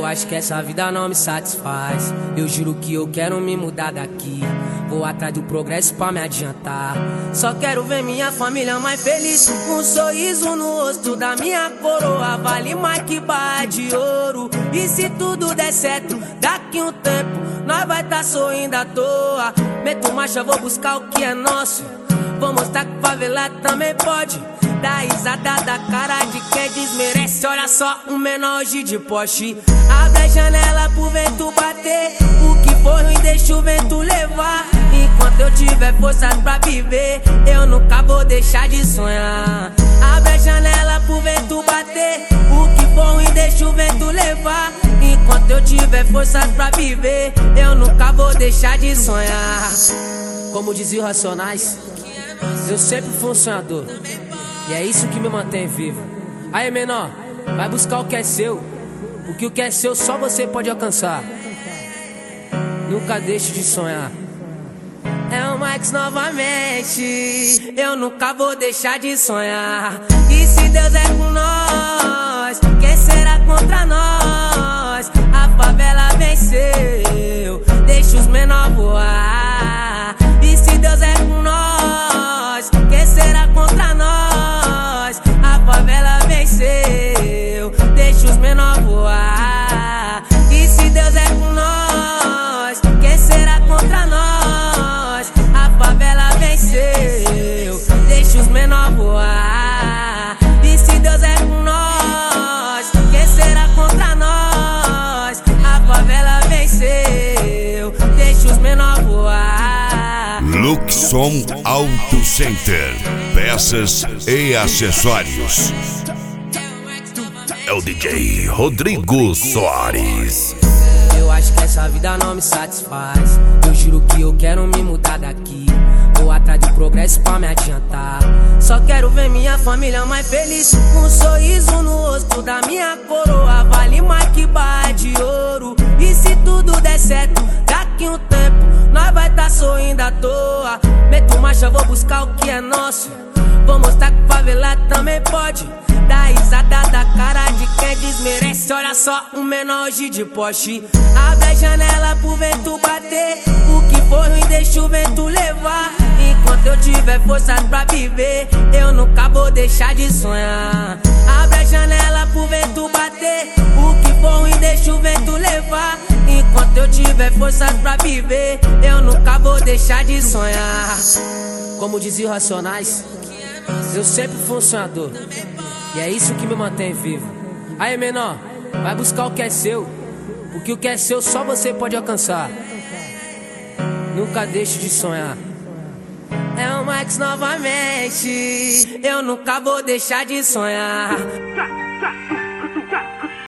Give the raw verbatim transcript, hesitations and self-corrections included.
acho que essa vida não me satisfaz. Eu juro que eu quero me mudar daqui. Vou atrás do progresso pra me adiantar. Só quero ver minha família mais feliz, com um sorriso no rosto da minha coroa. Vale mais que barra de ouro. E se tudo der certo, daqui um tempo nós vai tá sorrindo à toa. Meto marcha, vou buscar o que é nosso. Vou mostrar que favelado também pode. Dá risada da cara de quem desmerece. Olha só, um menor hoje de Porsche. Abre a janela pro vento bater. O que for ruim deixa o vento levar. Enquanto eu tiver forças pra viver, eu nunca vou deixar de sonhar. Abre a janela pro vento bater. O que for ruim deixa o vento levar. Enquanto eu tiver forças pra viver, eu nunca vou deixar de sonhar. Como dizia os Racionais, eu sempre fui um sonhador, e é isso que me mantém vivo. Aí, menor, vai buscar o que é seu, porque o que é seu só você pode alcançar. Nunca deixe de sonhar. É o Max novamente. Eu nunca vou deixar de sonhar. E se Deus é com nós, quem será contra nós? A favela venceu, deixa os menor voar. E se Deus é com nós, quem será contra nós? A favela venceu, deixa os menor voar. E se Deus é com nós, quem será contra nós? A favela venceu, deixa os menor voar. E se Deus é com nós, quem será contra nós? A favela venceu, deixa os menor voar. Luxon Auto Center, peças e acessórios. É o D J Rodrigo Soares. Eu acho que essa vida não me satisfaz. Eu juro que eu quero me mudar daqui. Vou atrás do progresso pra me adiantar. Só quero ver minha família mais feliz, com um sorriso no rosto da minha coroa. Vale mais que barra de ouro. E se tudo der certo, daqui um tempo nós vai tá sorrindo à toa. Meto marcha, vou buscar o que é nosso. Vou mostrar que favelado também pode. Dá risada da cara de quem desmerece. Olha só, um menor hoje de Porsche. Abre a janela pro vento bater. O que for ruim deixa o vento levar. Enquanto eu tiver forças pra viver, eu nunca vou deixar de sonhar. Abre a janela pro vento bater. O que for ruim deixa o vento levar. Enquanto eu tiver forças pra viver, eu nunca vou deixar de sonhar. Como dizia os Racionais, eu sempre fui um sonhador, e é isso que me mantém vivo. Aí, menor, vai buscar o que é seu, porque o que é seu só você pode alcançar. Nunca deixe de sonhar. É o Max novamente. Eu nunca vou deixar de sonhar.